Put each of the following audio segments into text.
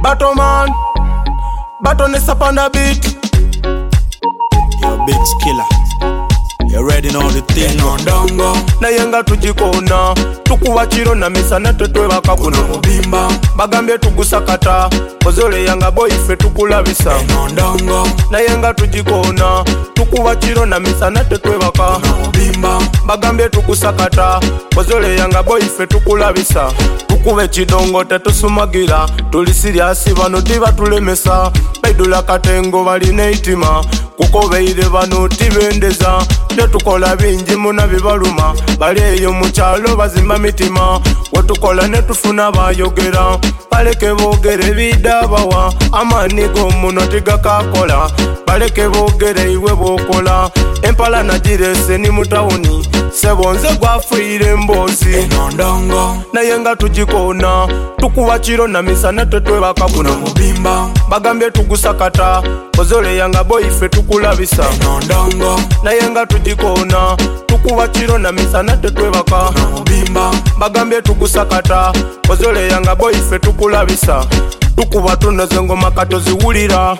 Battle man, battle nessa on the beat. You're a big skiller. You ready now the thing on dongo. Na yenga tujikona tukuwa chiro na misana tetwebaka kuno Mubimba bagambye tugusakata kozole yanga boy ife tukulabisa ndongo. na yenga tujikona tukuwa chiro na misana tetwebaka Mubimba bagambye tugusakata kozole yanga boy ife tukulabisa tukube chidongo tetusumagira tuli serious bano diba tulemesa baidula katengo baline itima kuko beire bano tibendeza netukola bingi muna bibaluma bali eyo mu kyalo bazimba mitima wetukola netufuna bayogera baleke boogere bidabawa amaani g'omuno tigakakola baleke boogere iwe bwokola empala nagirese ni mutawuni sebonze gwafiire emboozi ndongo. naye nga tugikona tukuwa kiro na misana tetwebaka kuno Mubimba bagambye tugusakata kozole yanga boy ife tukulabisa ndongo. naye nga tugikona tukuwa kiro na misana tetwebaka Mubimba bagambye tugusakata kozole yanga boy ife tukulabisa tukuba tunoze ngoma katoziwulira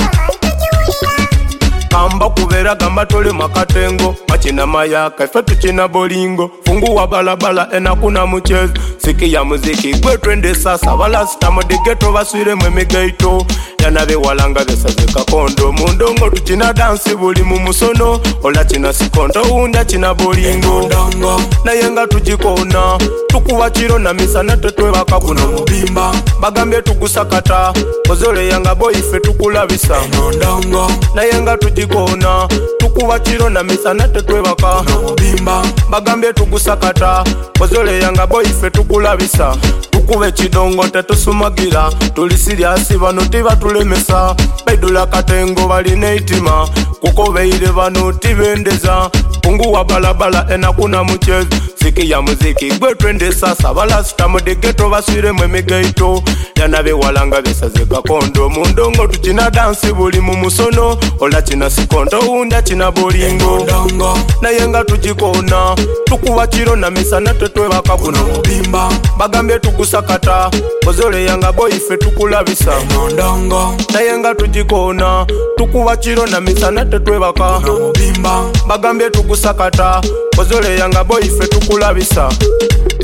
kamba kubera gamba tole makatengo machina mayaka ife tukina bolingo funguwa balabala enakuna muchezo siki ya muziki gwe twende sasa balasitamo digeto baswire mwemigaito yanabe walanga besazeka kondo mundongo tukina dansi buli mu musono ola kina sikondo unda kina bolingo ndongo. naye nga tugikona tukuwa kiro na misana tetwebaka kuno Mubimba bagambye tugusakata kozole yanga boy ife tukulabisa ndongo. naye nga tugikona tukuwa kiro na misana tetwebaka Mubimba bagambye tugusakata kozole yanga boy ife tukulabisa tukube kidongo tetusumagira tuli serious bano tiba tulemesa baidula katengo baline itima kuko beire bano tibendeza punguwa balabala enakuna muchezo siki ya muziki gwe twende sasa balasitamo digeto baswire mwemigaito yanabe walanga besazeka kondo mundongo tukina dansi buli mu musono ola kina sikondo unda kina bolingo ndongo. naye nga tugikona tukuwa kiro na misana tetwebaka kuno Mubimba bagambye tugusakata kozole yanga boy ife tukulabisa ndongo. naye nga tugikona tukuwa kiro na misana tetwebaka Mubimba bagambye tugusakata kozole yanga boy ife tukulabisa